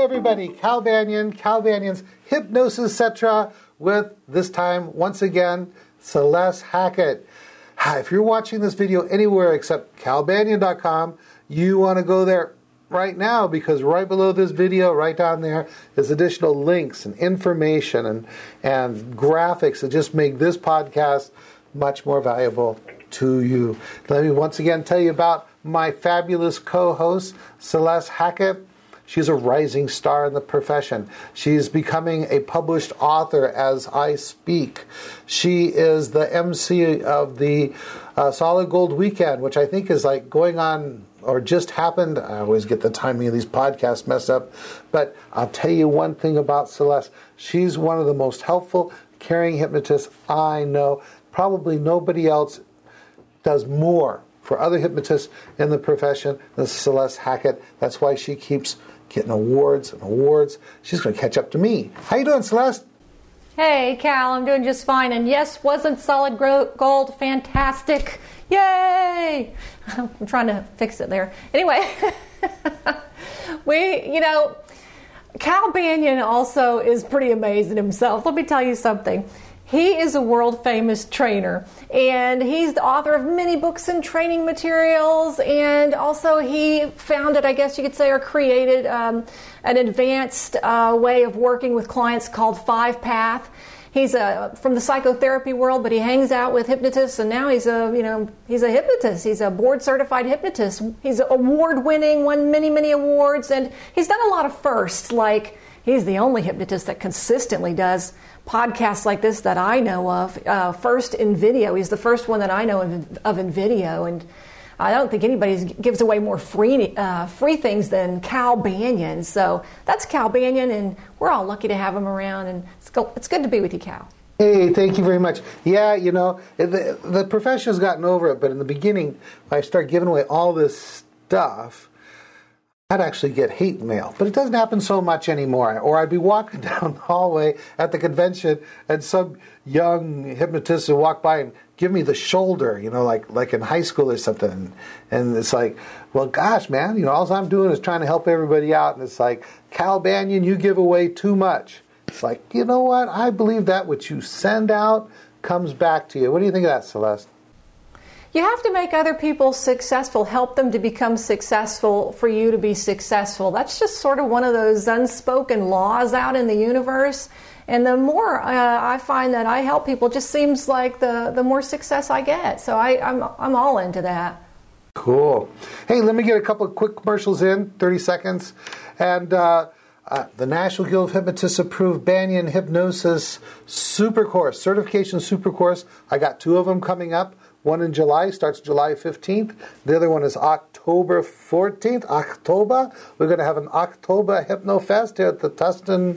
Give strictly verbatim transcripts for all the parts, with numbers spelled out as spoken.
everybody, Cal Banyan, Cal Banyan's Hypnosis Cetera, with this time, once again, Celeste Hackett. If you're watching this video anywhere except cal banyan dot com, you want to go there right now, because right below this video, right down there, is additional links and information and, and graphics that just make this podcast much more valuable to you. Let me once again tell you about my fabulous co-host, Celeste Hackett. She's a rising star in the profession. She's becoming a published author as I speak. She is the M C of the uh, Solid Gold Weekend, which I think is like going on or just happened. I always get the timing of these podcasts messed up. But I'll tell you one thing about Celeste. She's one of the most helpful, caring hypnotists I know. Probably nobody else does more for other hypnotists in the profession than Celeste Hackett. That's why she keeps getting awards and awards. She's going to catch up to me. How you doing, Celeste? Hey, Cal, I'm doing just fine. And yes, wasn't Solid Gold fantastic? Yay! I'm trying to fix it there. Anyway, we, you know, Cal Banyan also is pretty amazing himself. Let me tell you something. He is a world-famous trainer, and he's the author of many books and training materials, and also he founded, I guess you could say, or created um, an advanced uh, way of working with clients called Five Path. He's a, from the psychotherapy world, but he hangs out with hypnotists, and now he's a, you know, he's a hypnotist. He's a board-certified hypnotist. He's award-winning, won many, many awards, and he's done a lot of firsts, like he's the only hypnotist that consistently does podcasts like this that I know of. Uh, first in video. He's the first one that I know of, of in video, and I don't think anybody gives away more free uh, free things than Cal Banyan. So that's Cal Banyan, and we're all lucky to have him around, and it's, go, it's good to be with you, Cal. Hey, thank you very much. Yeah, you know, the, the profession has gotten over it, but in the beginning, when I started giving away all this stuff, I'd actually get hate mail, but it doesn't happen so much anymore. Or I'd be walking down the hallway at the convention, and some young hypnotist would walk by and give me the shoulder, you know, like like in high school or something. And it's like, well, gosh, man, you know, all I'm doing is trying to help everybody out. And it's like, Cal Banyan, you give away too much. It's like, you know what? I believe that what you send out comes back to you. What do you think of that, Celeste? You have to make other people successful, help them to become successful for you to be successful. That's just sort of one of those unspoken laws out in the universe. And the more uh, I find that I help people, it just seems like the, the more success I get. So I, I'm, I'm all into that. Cool. Hey, let me get a couple of quick commercials in, thirty seconds. And uh, uh, the National Guild of Hypnotists approved Banyan Hypnosis Super Course, Certification Super Course. I got two of them coming up. One in July, starts July fifteenth. The other one is October fourteenth. October. We're going to have an October Hypnofest here at the Tustin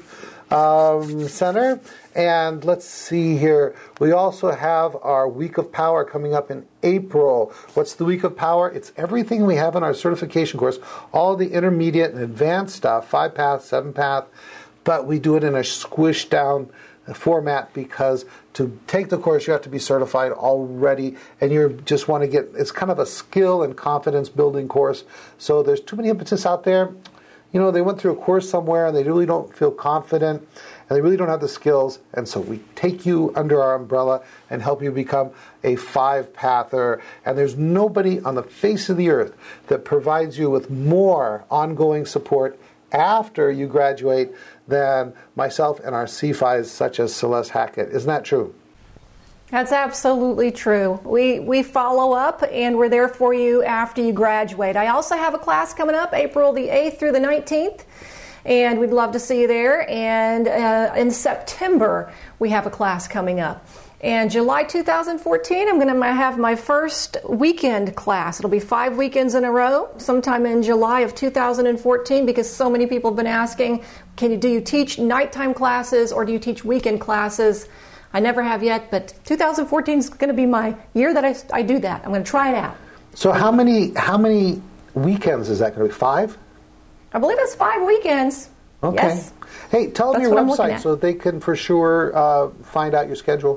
um, Center. And let's see here. We also have our Week of Power coming up in April. What's the Week of Power? It's everything we have in our certification course, all the intermediate and advanced stuff, five path, seven path, but we do it in a squished down format, because to take the course you have to be certified already, and you just want to get, it's kind of a skill and confidence building course. So there's too many hypnotists out there, you know, they went through a course somewhere and they really don't feel confident and they really don't have the skills, and so we take you under our umbrella and help you become a five-pather. And there's nobody on the face of the earth that provides you with more ongoing support after you graduate than myself and our C F Is such as Celeste Hackett. Isn't that true? That's absolutely true. We we follow up, and we're there for you after you graduate. I also have a class coming up April the eighth through the nineteenth, and we'd love to see you there. And uh, in September, we have a class coming up. And July two thousand fourteen, I'm going to have my first weekend class. It'll be five weekends in a row, sometime in July of two thousand fourteen, because so many people have been asking, can you, do you teach nighttime classes or do you teach weekend classes? I never have yet, but two thousand fourteen is going to be my year that I, I do that. I'm going to try it out. So how many how many weekends is that going to be? Five? I believe it's five weekends. Okay. Yes. Hey, tell them That's your what website so that they can for sure uh, find out your schedule.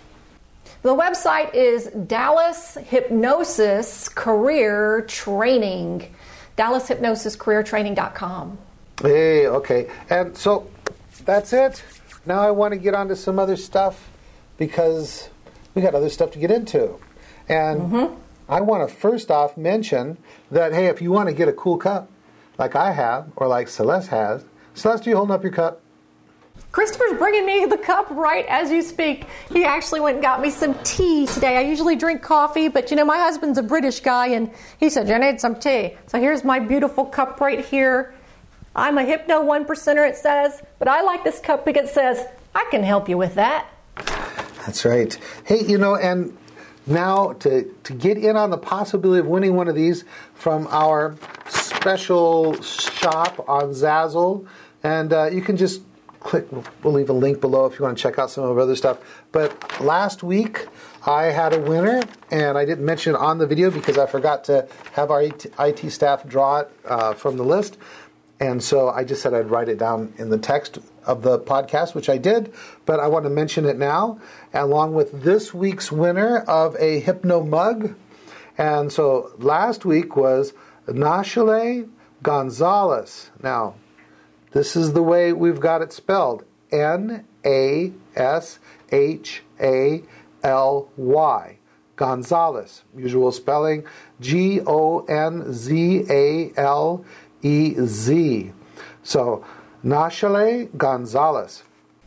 The website is Dallas Hypnosis Career Training. Dallas Hypnosis Career Training dot com. Hey, okay. And so that's it. Now I want to get on to some other stuff because we got other stuff to get into. And mm-hmm. I want to first off mention that, hey, if you want to get a cool cup like I have or like Celeste has, Celeste, are you holding up your cup? Christopher's bringing me the cup right as you speak. He actually went and got me some tea today. I usually drink coffee, but you know, my husband's a British guy, and he said, "I need some tea." So here's my beautiful cup right here. I'm a Hypno one percenter, it says, but I like this cup because it says, I can help you with that. That's right. Hey, you know, and now to, to get in on the possibility of winning one of these from our special shop on Zazzle, and uh, you can just click, we'll leave a link below if you want to check out some of our other stuff. But last week, I had a winner, and I didn't mention it on the video because I forgot to have our I T staff draw it uh, from the list. And so I just said I'd write it down in the text of the podcast, which I did, but I want to mention it now, along with this week's winner of a Hypno mug. And so last week was Nashale Gonzalez. Now, this is the way we've got it spelled. N A S H A L Y. Gonzalez. Usual spelling. G O N Z A L E Z. So, Nashale Gonzalez.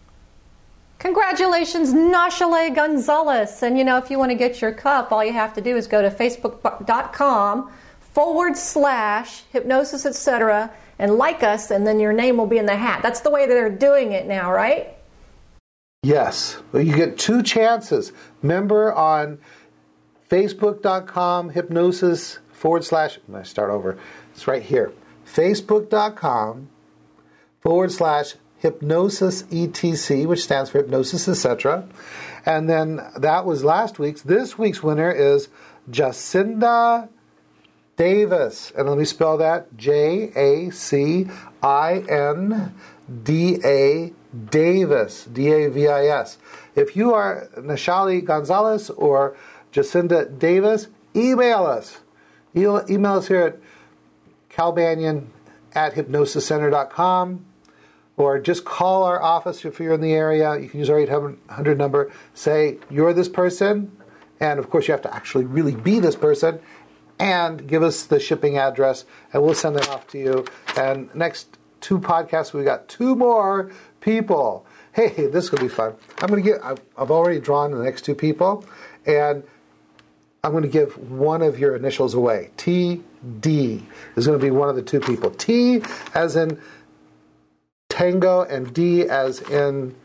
Congratulations, Nashale Gonzalez. And you know, if you want to get your cup, all you have to do is go to facebook.com forward slash hypnosis, et cetera, and like us, and then your name will be in the hat. That's the way that they're doing it now, right? Yes. Well, you get two chances. Remember, on facebook.com hypnosis forward slash, I'm going to start over. It's right here. Facebook.com forward slash hypnosis etc, which stands for hypnosis, et cetera. And then that was last week's. This week's winner is Jacinda Davis. And let me spell that. J A C I N D A Davis. D A V I S. If you are Nashale Gonzalez or Jacinda Davis, email us. Email us here at calbanyan at hypnosis center dot com, or just call our office if you're in the area. You can use our eight hundred number. Say, you're this person, and of course you have to actually really be this person, and give us the shipping address, and we'll send it off to you. And next two podcasts, we got two more people. Hey, this will be fun. I'm going to get, I've, I've already drawn the next two people, and I'm going to give one of your initials away. T D is going to be one of the two people. T as in tango and D as in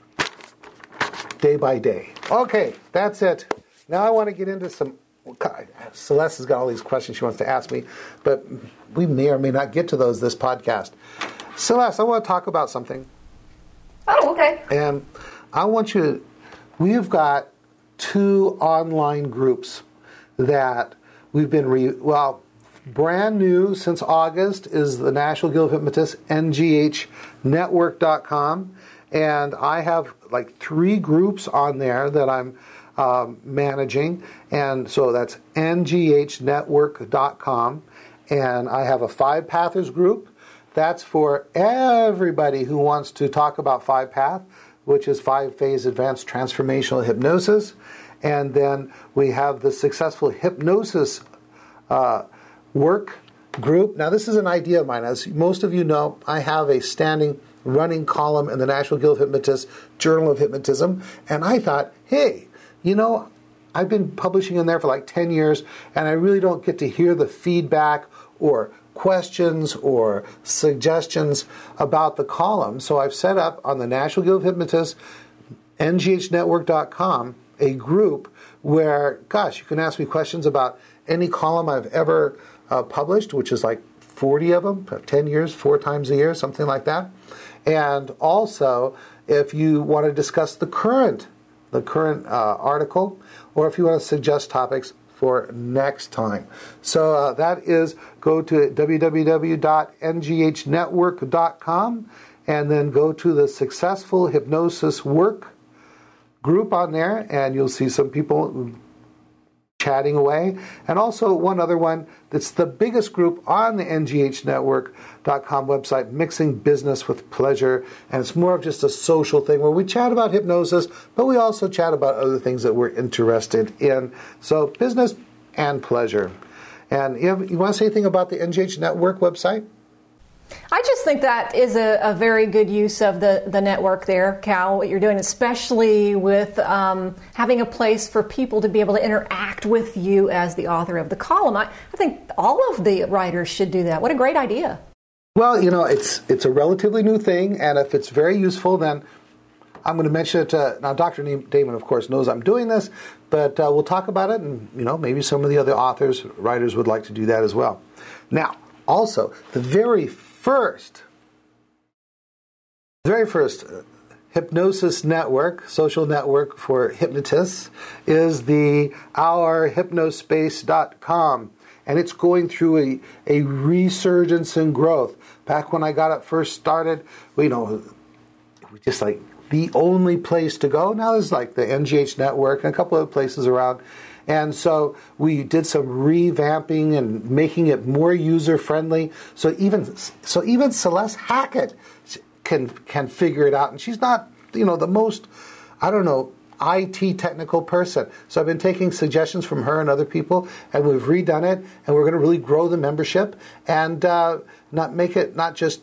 day by day. Okay, that's it. Now I want to get into some... Celeste has got all these questions she wants to ask me, but we may or may not get to those this podcast. Celeste, I want to talk about something. Oh, okay. And I want you to... We've got two online groups that we've been... Re, well... brand new since August is the National Guild of Hypnotists, N G H network dot com. And I have like three groups on there that I'm um, managing. And so that's N G H network dot com. And I have a Five Pathers group. That's for everybody who wants to talk about Five Path, which is Five-Phase Advanced Transformational Hypnosis. And then we have the Successful Hypnosis uh, work group. Now, this is an idea of mine. As most of you know, I have a standing running column in the National Guild of Hypnotists Journal of Hypnotism, and I thought, hey, you know, I've been publishing in there for like ten years, and I really don't get to hear the feedback or questions or suggestions about the column. So I've set up on the National Guild of Hypnotists, N G H network dot com, a group where, gosh, you can ask me questions about any column I've ever Uh, published, which is like forty of them, ten years, four times a year, something like that. And also, if you want to discuss the current, the current uh, article, or if you want to suggest topics for next time. So uh, that is, go to w w w dot n g h network dot com and then go to the Successful Hypnosis Work group on there, and you'll see some people chatting away. And also one other one that's the biggest group on the N G H network dot com website, Mixing Business with Pleasure. And it's more of just a social thing where we chat about hypnosis, but we also chat about other things that we're interested in. So business and pleasure. And you, have, you want to say anything about the N G H Network website? I just think that is a, a very good use of the, the network there, Cal, what you're doing, especially with um, having a place for people to be able to interact with you as the author of the column. I, I think all of the writers should do that. What a great idea. Well, you know, it's it's a relatively new thing, and if it's very useful, then I'm going to mention it. Uh, now, Doctor Damon, of course, knows I'm doing this, but uh, we'll talk about it, and, you know, maybe some of the other authors, writers would like to do that as well. Now, also, the very first, very first uh, hypnosis network, social network for hypnotists, is the our hypnospace dot com. And it's going through a, a resurgence and growth. Back when I got it first started, well, you know, it was just like the only place to go. Now there's like the N G H network and a couple other places around. And so we did some revamping and making it more user-friendly. So even so, even Celeste Hackett can can figure it out. And she's not, you know, the most, I don't know, I T technical person. So I've been taking suggestions from her and other people, and we've redone it. And we're going to really grow the membership and uh, not make it not just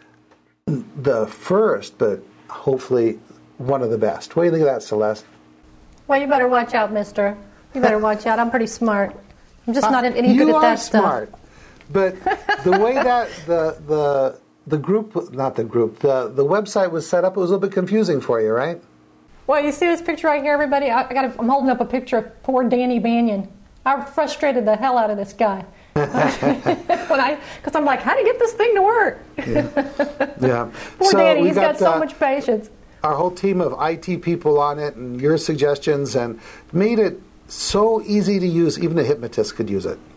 the first, but hopefully one of the best. What do you think of that, Celeste? Well, you better watch out, mister. You better watch out. I'm pretty smart. I'm just not any you good at that are smart. stuff. But the way that the the the group, not the group, the the website was set up, it was a little bit confusing for you, right? Well, you see this picture right here, everybody? I, I got. I'm holding up a picture of poor Danny Banyan. I frustrated the hell out of this guy. when I, because I'm like, how do you get this thing to work? Yeah. yeah. Poor so Danny, he's got, got so uh, much patience. Our whole team of I T people on it, and your suggestions, and made it so easy to use, even a hypnotist could use it.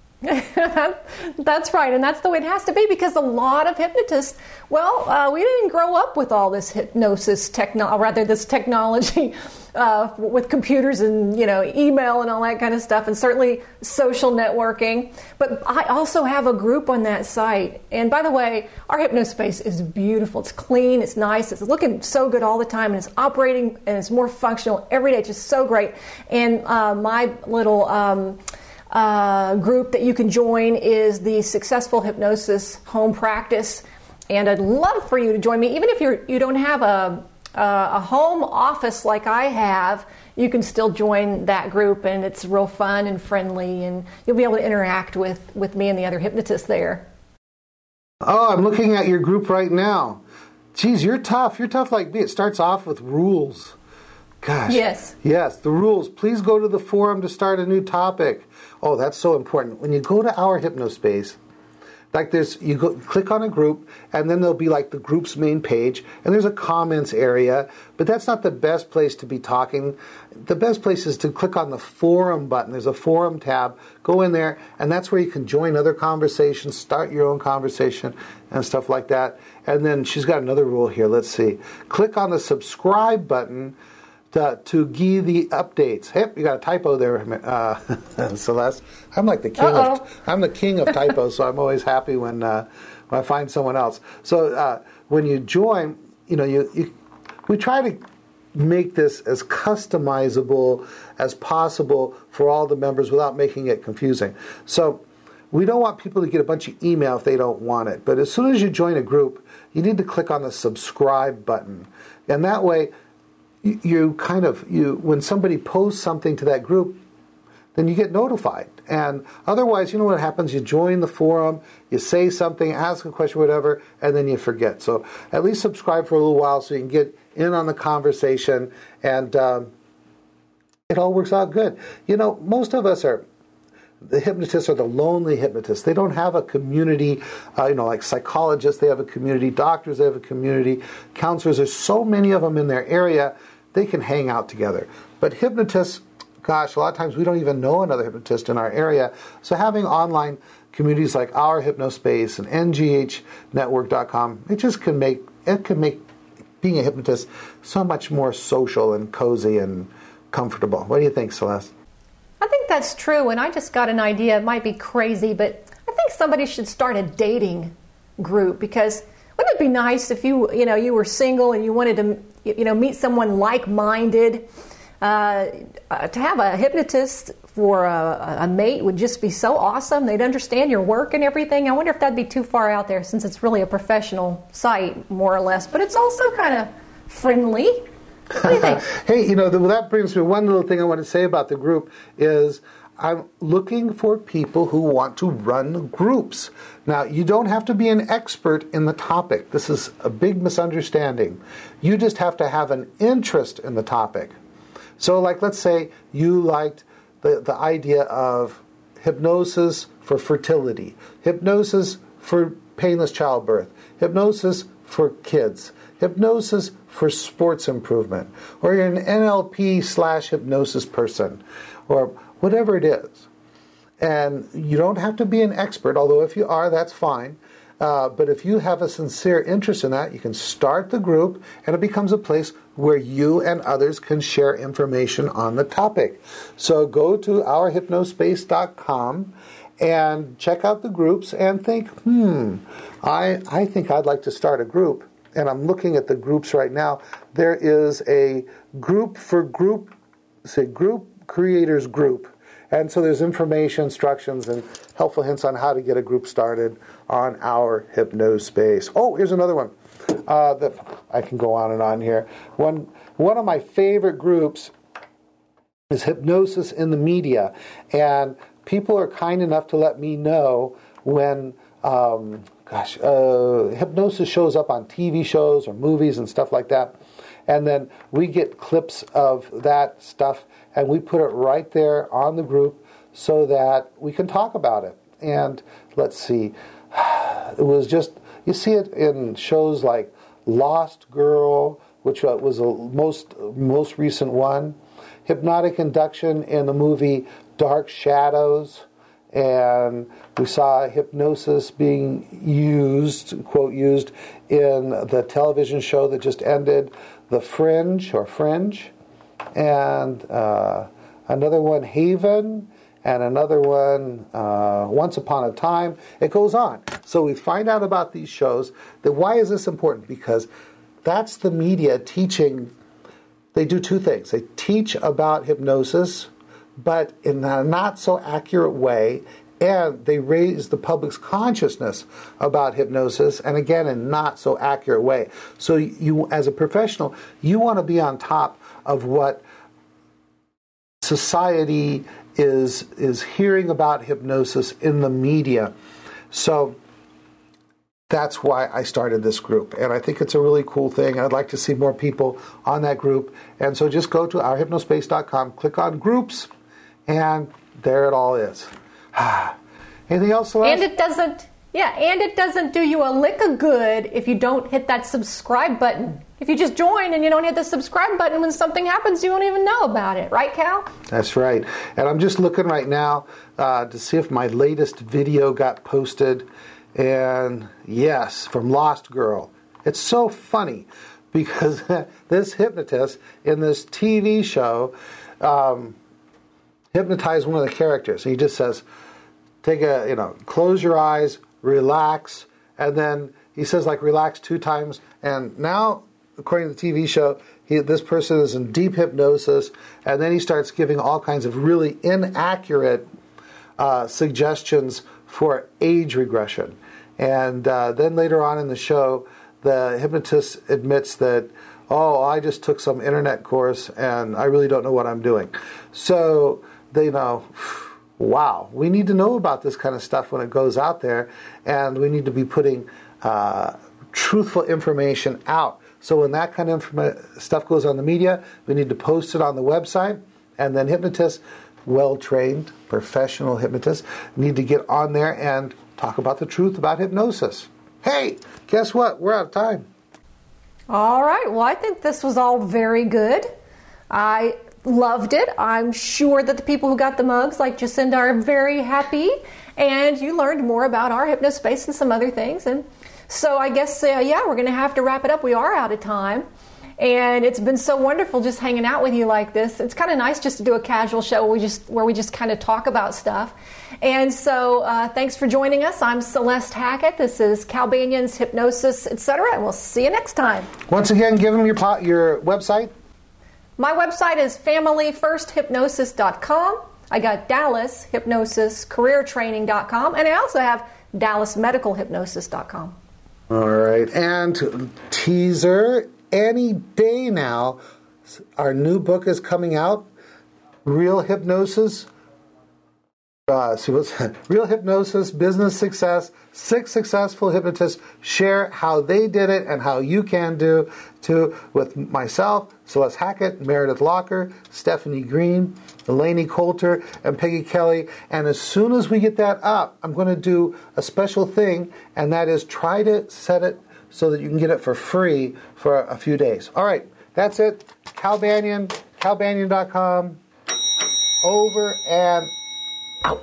That's right, and that's the way it has to be, because a lot of hypnotists, well, uh, we didn't grow up with all this hypnosis techno, or rather this technology uh, with computers and, you know, email and all that kind of stuff, and certainly social networking. But I also have a group on that site, and by the way, our Hypnospace is beautiful. It's clean, it's nice, it's looking so good all the time, and it's operating and it's more functional every day. It's just so great. And uh, my little Um, Uh, group that you can join is the Successful Hypnosis Home Practice, and I'd love for you to join me. Even if you're you don't have a uh, a home office like I have, you can still join that group, and it's real fun and friendly, and you'll be able to interact with with me and the other hypnotists there. Oh, I'm looking at your group right now. Geez, you're tough. You're tough like me. It starts off with rules. Gosh. Yes. Yes, the rules. Please go to the forum to start a new topic. Oh, that's so important. When you go to our Hypnospace, like there's, you go click on a group, and then there'll be like the group's main page, and there's a comments area, but that's not the best place to be talking. The best place is to click on the forum button. There's a forum tab. Go in there, and that's where you can join other conversations, start your own conversation, and stuff like that. And then she's got another rule here. Let's see. Click on the subscribe button To, to give the updates. Hey, you got a typo there, uh, Celeste. I'm like the king Uh-oh. of I'm the king of typos, so I'm always happy when uh, when I find someone else. So uh, when you join, you know, you, you we try to make this as customizable as possible for all the members without making it confusing. So we don't want people to get a bunch of email if they don't want it. But as soon as you join a group, you need to click on the subscribe button, and that way, you kind of, you when somebody posts something to that group, then you get notified. And otherwise, you know what happens? You join the forum, you say something, ask a question, whatever, and then you forget. So at least subscribe for a little while so you can get in on the conversation, and um, it all works out good. You know, most of us are, the hypnotists are the lonely hypnotists. They don't have a community, uh, you know, like psychologists, they have a community, doctors, they have a community, counselors. There's so many of them in their area, they can hang out together. But hypnotists, gosh, a lot of times we don't even know another hypnotist in our area. So having online communities like our Hypnospace and N G H network dot com, it just can make, it can make being a hypnotist so much more social and cozy and comfortable. What do you think, Celeste? I think that's true, and I just got an idea. It might be crazy, but I think somebody should start a dating group, because wouldn't it be nice if you, you know, you were single and you wanted to, you know, meet someone like-minded? Uh, uh, to have a hypnotist for a, a mate would just be so awesome. They'd understand your work and everything. I wonder if that'd be too far out there, since it's really a professional site, more or less. But it's also kind of friendly. What do you think? Hey, you know, that brings me one little thing I want to say about the group is I'm looking for people who want to run groups. Now, you don't have to be an expert in the topic. This is a big misunderstanding. You just have to have an interest in the topic. So, like, let's say you liked the, the idea of hypnosis for fertility, hypnosis for painless childbirth, hypnosis for kids, hypnosis for sports improvement, or you're an N L P slash hypnosis person, or whatever it is. And you don't have to be an expert, although if you are, that's fine. Uh, but if you have a sincere interest in that, you can start the group, and it becomes a place where you and others can share information on the topic. So go to our hypnospace dot com and check out the groups and think, hmm, I, I think I'd like to start a group. And I'm looking at the groups right now. There is a group for group, say group creators group. And so there's information, instructions, and helpful hints on how to get a group started on our Hypnospace. Oh, here's another one. Uh, that I can go on and on here. One, one of my favorite groups is Hypnosis in the Media. And people are kind enough to let me know when, um, gosh, uh, hypnosis shows up on T V shows or movies and stuff like that. And then we get clips of that stuff, and we put it right there on the group so that we can talk about it. And let's see, it was just, you see it in shows like Lost Girl, which was the most, most recent one, hypnotic induction in the movie Dark Shadows, and we saw hypnosis being used, quote, used in the television show that just ended, The Fringe, or Fringe, and uh, another one, Haven, and another one, uh, Once Upon a Time. It goes on. So we find out about these shows. That why is this important? Because that's the media teaching. They do two things. They teach about hypnosis, but in a not so accurate way, and they raise the public's consciousness about hypnosis, and again, in not so accurate way. So you, as a professional, you want to be on top of what society is is hearing about hypnosis in the media. So that's why I started this group, and I think it's a really cool thing. I'd like to see more people on that group, and so just go to our hypnospace dot com, click on groups, and there it all is. Anything else, Celeste? And it doesn't, yeah, and it doesn't do you a lick of good if you don't hit that subscribe button. If you just join and you don't hit the subscribe button, when something happens, you won't even know about it. Right, Cal? That's right. And I'm just looking right now uh, to see if my latest video got posted. And yes, from Lost Girl. It's so funny because this hypnotist in this T V show um, hypnotized one of the characters. He just says, take a, you know, close your eyes, relax, and then he says, like, relax two times. And now, according to the T V show, he, this person is in deep hypnosis, and then he starts giving all kinds of really inaccurate uh, suggestions for age regression. And uh, then later on in the show, the hypnotist admits that, oh, I just took some internet course, and I really don't know what I'm doing. So, they know, wow, we need to know about this kind of stuff when it goes out there, and we need to be putting uh, truthful information out. So when that kind of informa- stuff goes on the media, we need to post it on the website, and then hypnotists, well-trained, professional hypnotists, need to get on there and talk about the truth about hypnosis. Hey, guess what? We're out of time. All right. Well, I think this was all very good. I loved it. I'm sure that the people who got the mugs, like Jacinda, are very happy. And you learned more about our Hypnospace and some other things. And so I guess, uh, yeah, we're going to have to wrap it up. We are out of time. And it's been so wonderful just hanging out with you like this. It's kind of nice just to do a casual show where we just, where we just kind of talk about stuff. And so uh, thanks for joining us. I'm Celeste Hackett. This is Cal Banyan's Hypnosis, et cetera. And we'll see you next time. Once again, give them your, po- your website. My website is family first hypnosis dot com. I got Dallas Hypnosis Career Training dot com. And I also have Dallas Medical Hypnosis dot com. All right. And teaser, any day now, our new book is coming out, Real Hypnosis. Uh, see what's that? Real Hypnosis, Business Success. Six successful hypnotists share how they did it and how you can do too, with myself, Celeste Hackett, Meredith Locker, Stephanie Green, Elaine Coulter, and Peggy Kelly. And as soon as we get that up, I'm going to do a special thing, and that is try to set it so that you can get it for free for a few days. All right, that's it. Cal Banyan, cal banyan dot com. Over and out.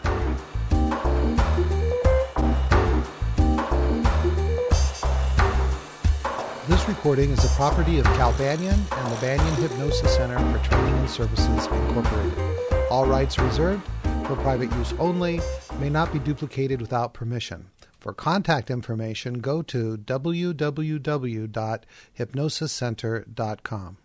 This recording is the property of Cal Banyan and the Banyan Hypnosis Center for Training and Services, Incorporated. All rights reserved, for private use only, may not be duplicated without permission. For contact information, go to w w w dot hypnosis center dot com.